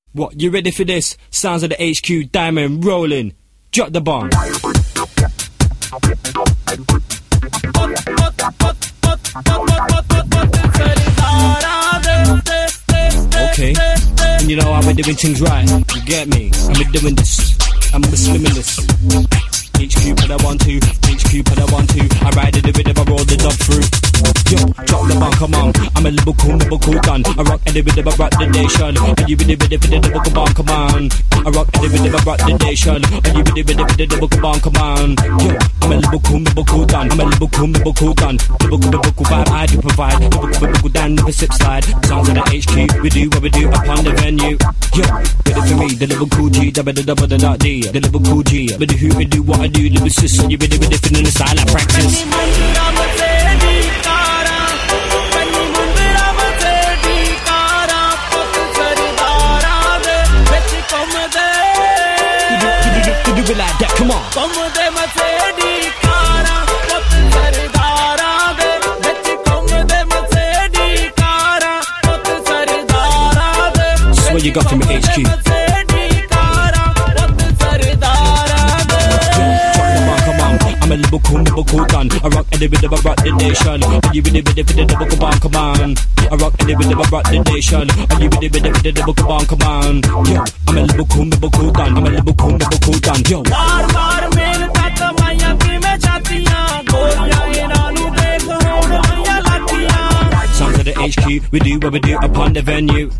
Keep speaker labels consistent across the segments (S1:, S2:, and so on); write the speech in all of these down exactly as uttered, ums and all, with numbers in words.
S1: What, you ready for this? Sounds of the H Q diamond rolling. Drop the bomb. Okay, and you know I've been doing things right. You get me? I've been doing this. I'm slimming this. H Q put a one two, H Q put a one two. I ride it a bit if I roll the dub through. Yo, drop the bomb, come on. I'm a little cool, little cool gun. I rock any bit if I rock the nation. Are you ready, ready for the double bomb? Come on. I rock any bit if I rock the nation. Are you ready, ready for the double bomb? Come on. Yo, I'm a little cool, little cool gun. I'm a little cool, little cool gun. Little cool, little cool vibe I do provide. Little cool, little cool down, never slip slide. Sounds of the H Q, we do what we do upon the venue. Yo, ready for me, the little cool G, double the double the dot D. The little cool G, but the who we do what I do, little sister. You ready, ready for the style I practice. Do it like that, come on. That's what you got from H Q. I'm a little cool, little cool gun. I rock any bit of a rock the nation. Are you ready, ready for the double bomb? Come on. I rock any bit of a rock the nation. Are you ready, ready for the double bomb? Come on. Yo, I'm a little cool, little cool gun. I'm a little cool, little cool gun. Yo. Sounds of the H Q, we do what we do upon the venue.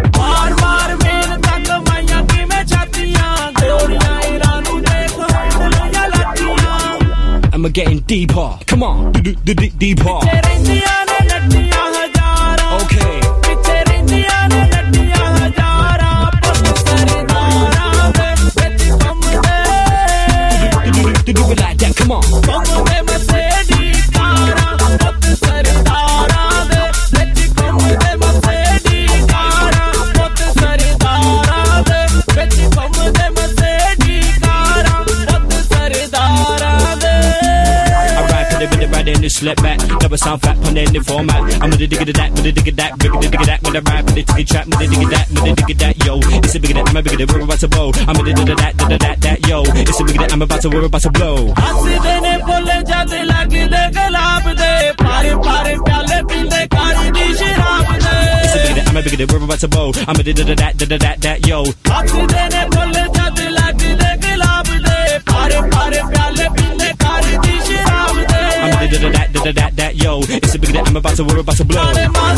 S1: And we're getting deeper. Come on, deeper. Okay. Do it like that. Come on. In the slip back, never sound fat on any format. I'm with the digger that, with the digger that, bigger the digger that, with the rap, with the ticket trap, with the digger that, with the digger that, yo. It's a bigger that, I'm a bigger that, we're about to blow. I'm with the digger that, da da that, that, yo. It's a bigger that, I'm about to, we're about to blow. It's a bigger that, I'm a bigger that, we're about to blow. I'm with the digger that, da da that, that, yo. I'm the da da da da da da yo. It's a big that I'm about to we're about to blow.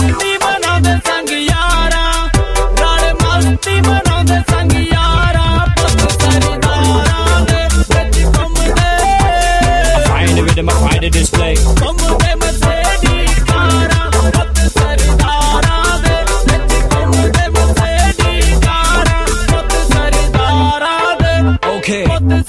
S1: I find the rhythm, I find the display. Okay.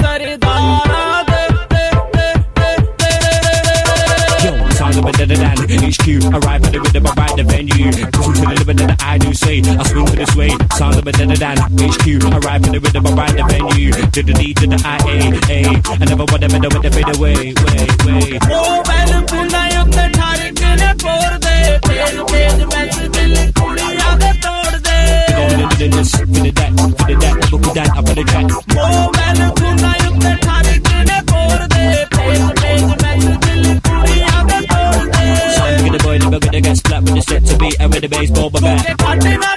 S1: H Q, arrive at the rhythm, I ride the venue. Listen to the rhythm that I do say. I swing to this way, sounds of a da da da. H Q, arrive at the rhythm, I ride the venue. To the D, to the I, A, A. I never want to fade away, fade away, way, way. Oh, well, puna up the target, kene por de. Page, page, match, bill, kuli, aage tod de. Feel this, feel that, feel that, book that, up on the track. Oh, well, puna up the target, kene por de. Page, page, match, bill, kuli, aage tod de. The boy, the bugger, the gas flat with the set to beat and with the baseball bat.